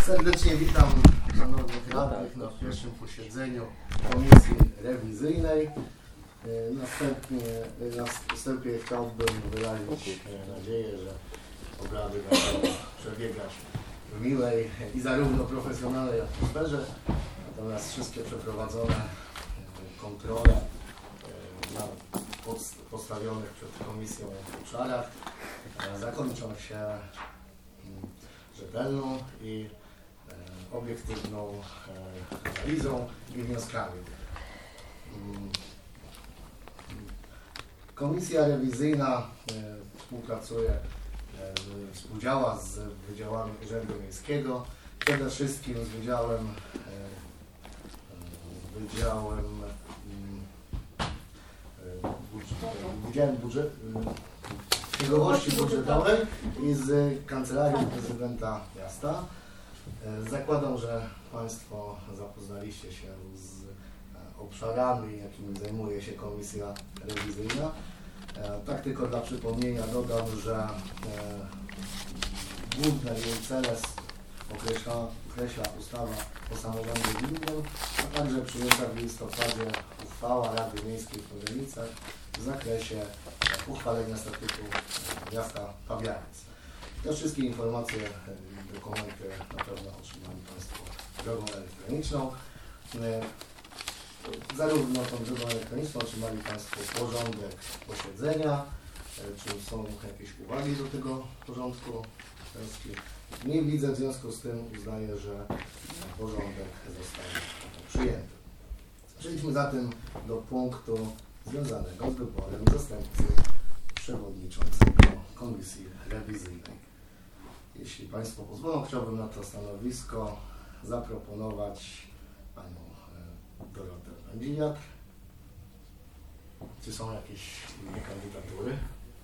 Serdecznie witam szanownych radnych na pierwszym posiedzeniu Komisji Rewizyjnej. Na wstępie chciałbym wyrazić nadzieję, że obrady będą przebiegać w miłej i zarówno profesjonalnej atmosferze, natomiast wszystkie przeprowadzone kontrole na postawionych przed Komisją obszarach zakończą się rzetelną i obiektywną analizą i wnioskami. Komisja rewizyjna współdziała z Wydziałami Urzędu Miejskiego, przede wszystkim z Wydziałem Księgowości Budżetowej i z Kancelarii Prezydenta Miasta. Zakładam, że Państwo zapoznaliście się z obszarami, jakimi zajmuje się Komisja Rewizyjna. Tak tylko dla przypomnienia dodam, że główne jej cele określa ustawa o samorządzie gminnym, a także przyjęta w listopadzie uchwała Rady Miejskiej w Pabianicach w zakresie uchwalenia statutu miasta Pabianic. Te wszystkie informacje i dokumenty na pewno otrzymali Państwo drogą elektroniczną. Zarówno tą drogą elektroniczną otrzymali Państwo porządek posiedzenia, czy są jakieś uwagi do tego porządku. Nie widzę, w związku z tym uznaję, że porządek został przyjęty. Przejdźmy zatem do punktu związanego z wyborem zastępcy przewodniczącego Komisji Rewizyjnej. Jeśli Państwo pozwolą, chciałbym na to stanowisko zaproponować Panią Dorotę Pędziwiak. Czy są jakieś inne kandydatury?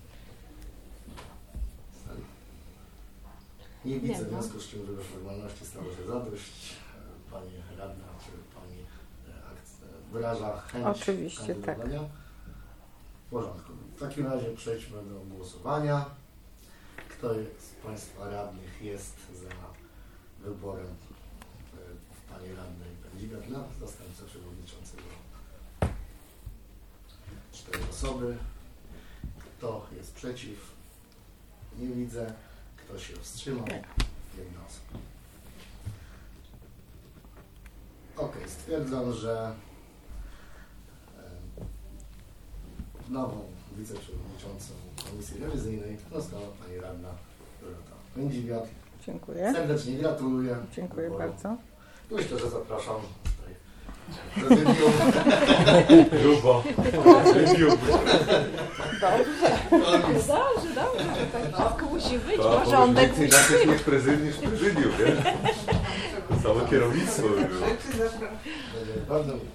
Nie widzę, w związku z czym, żeby formalności stało się zadość. Pani radna, czy Pani wyraża chęć Oczywiście, kandydowania? Tak. W porządku. W takim razie przejdźmy do głosowania. Kto z Państwa radnych jest za wyborem Pani radnej Pędziwiak na zastępcę przewodniczącego? 4 osoby. Kto jest przeciw? Nie widzę. Kto się wstrzymał? 1 osoba. Ok, stwierdzam, że nową wiceprzewodniczącą Komisji Rewizyjnej została Pani radna Dorota Pędziwiak. Dziękuję. Serdecznie gratuluję. Dziękuję bardzo. Myślę, że zapraszam tutaj prezydium. Grubo. Dobrze, tak wszystko musi być, porządek musi być. Niż prezydium, nie? Całe kierownictwo by było. Bardzo miło.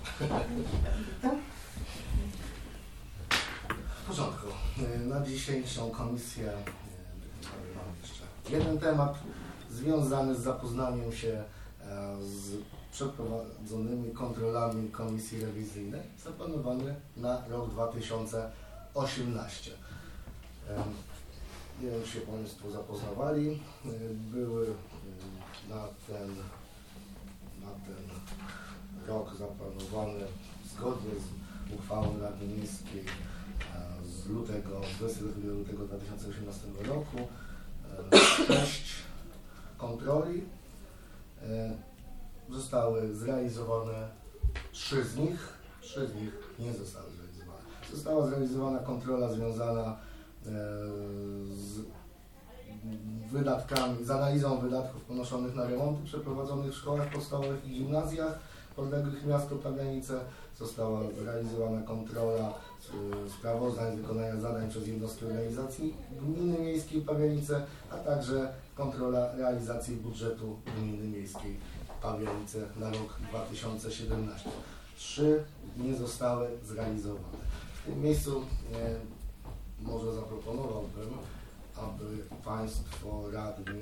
W porządku. Na dzisiejszą komisję mam jeszcze jeden temat związany z zapoznaniem się z przeprowadzonymi kontrolami Komisji Rewizyjnej zaplanowany na rok 2018. Nie wiem, czy się Państwo zapoznawali. Były na ten rok zaplanowany zgodnie z uchwałą Rady Miejskiej z 22 lutego 2018 roku 6 kontroli. Zostały zrealizowane 3 z nich nie zostały zrealizowane. Została zrealizowana kontrola związana z analizą wydatków ponoszonych na remonty przeprowadzonych w szkołach podstawowych i gimnazjach podległych miastu Pabianice. Została realizowana kontrola sprawozdań z wykonania zadań przez jednostki organizacji Gminy Miejskiej Pabianice, a także kontrola realizacji budżetu Gminy Miejskiej Pabianice na rok 2017. 3 nie zostały zrealizowane. W tym miejscu może zaproponowałbym, aby Państwo radni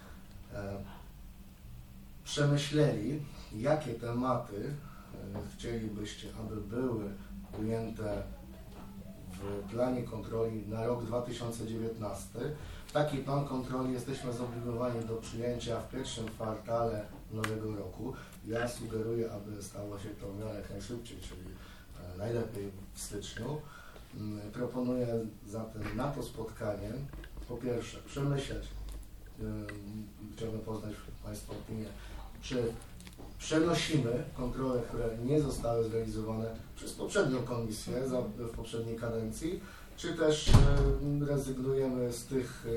przemyśleli, jakie tematy chcielibyście, aby były ujęte w planie kontroli na rok 2019, taki plan kontroli jesteśmy zobligowani do przyjęcia w pierwszym kwartale nowego roku. Ja sugeruję, aby stało się to w miarę jak najszybciej, czyli najlepiej w styczniu. Proponuję zatem na to spotkanie po pierwsze przemyśleć, chciałbym poznać Państwa opinię, czy przenosimy kontrole, które nie zostały zrealizowane przez poprzednią komisję w poprzedniej kadencji, czy też rezygnujemy z tych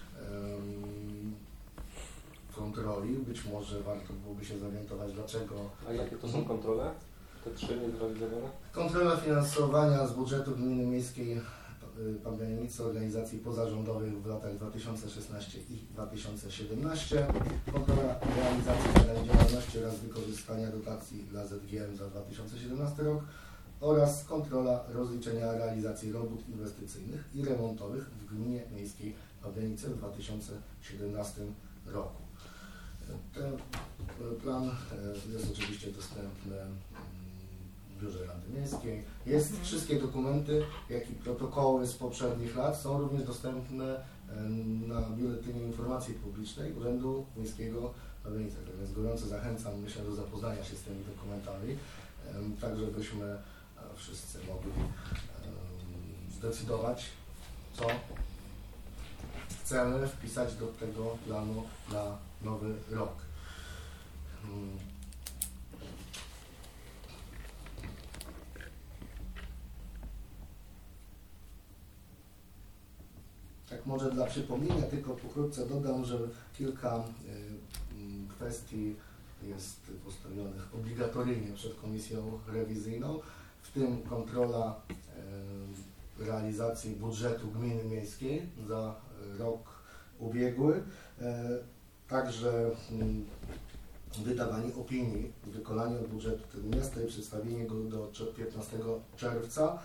kontroli. Być może warto byłoby się zorientować, dlaczego. A jakie to są kontrole? Te 3 niezrealizowane? Kontrola finansowania z budżetu gminy miejskiej Pabianice organizacji pozarządowych w latach 2016 i 2017, kontrola realizacji zadań działalności oraz wykorzystania dotacji dla ZGM za 2017 rok oraz kontrola rozliczenia realizacji robót inwestycyjnych i remontowych w gminie miejskiej Pabianice w 2017 roku. Ten plan jest oczywiście dostępny w Biurze Rady Miejskiej. Wszystkie dokumenty, jak i protokoły z poprzednich lat są również dostępne na Biuletynie Informacji Publicznej Urzędu Miejskiego Pabianice. Tak więc gorąco zachęcam, myślę, do zapoznania się z tymi dokumentami, tak żebyśmy wszyscy mogli zdecydować, co chcemy wpisać do tego planu na nowy rok. Tak może dla przypomnienia tylko pokrótce dodam, że kilka kwestii jest postawionych obligatoryjnie przed komisją rewizyjną, w tym kontrola realizacji budżetu gminy miejskiej za rok ubiegły, także wydawanie opinii w wykonaniu budżetu tego miasta i przedstawienie go do 15 czerwca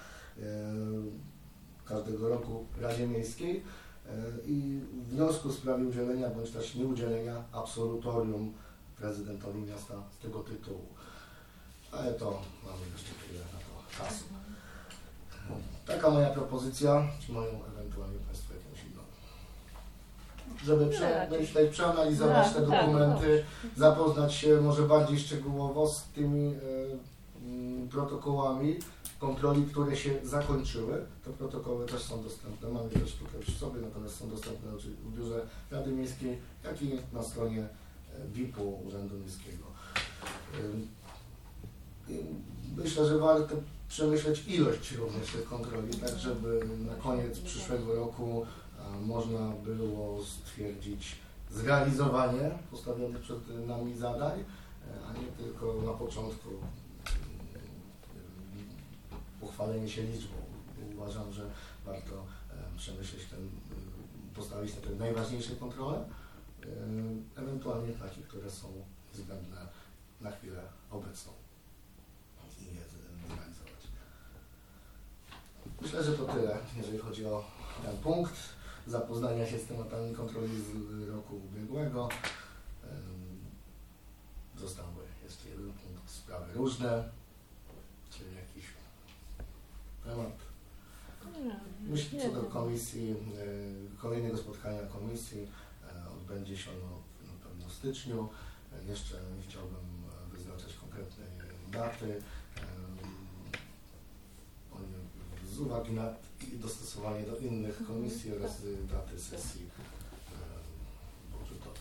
każdego roku Radzie Miejskiej i wniosku w sprawie udzielenia bądź też nieudzielenia absolutorium prezydentowi miasta z tego tytułu. Ale to mamy jeszcze chwilę na to czasu. Taka moja propozycja, czy mają ewentualnie Państwo jakąś inną? Żeby przemyśleć, przeanalizować te dokumenty, zapoznać się może bardziej szczegółowo z tymi protokołami kontroli, które się zakończyły. Te protokoły też są dostępne, mamy też tutaj przy sobie, natomiast są dostępne w Biurze Rady Miejskiej, jak i na stronie BIP-u Urzędu Miejskiego. Myślę, że warto przemyśleć ilość również tych kontroli, tak żeby na koniec przyszłego roku można było stwierdzić zrealizowanie postawionych przed nami zadań, a nie tylko na początku uchwalenie się liczbą. Uważam, że warto przemyśleć postawić na te najważniejsze kontrole, ewentualnie takie, które są niezbędne na chwilę obecną i je zrealizować. Myślę, że to tyle, jeżeli chodzi o ten punkt zapoznania się z tematami kontroli z roku ubiegłego. Zostały jeszcze jeden punkt, sprawy różne, czyli jakiś temat. Myślę, co do komisji, kolejnego spotkania komisji odbędzie się na pewno w styczniu. Jeszcze nie chciałbym wyznaczać konkretnej daty. Z uwagi na dostosowanie do innych komisji oraz daty sesji budżetowej.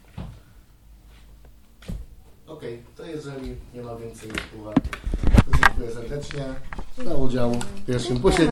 Ok, to jeżeli nie ma więcej uwag, to dziękuję serdecznie za udział w pierwszym posiedzeniu.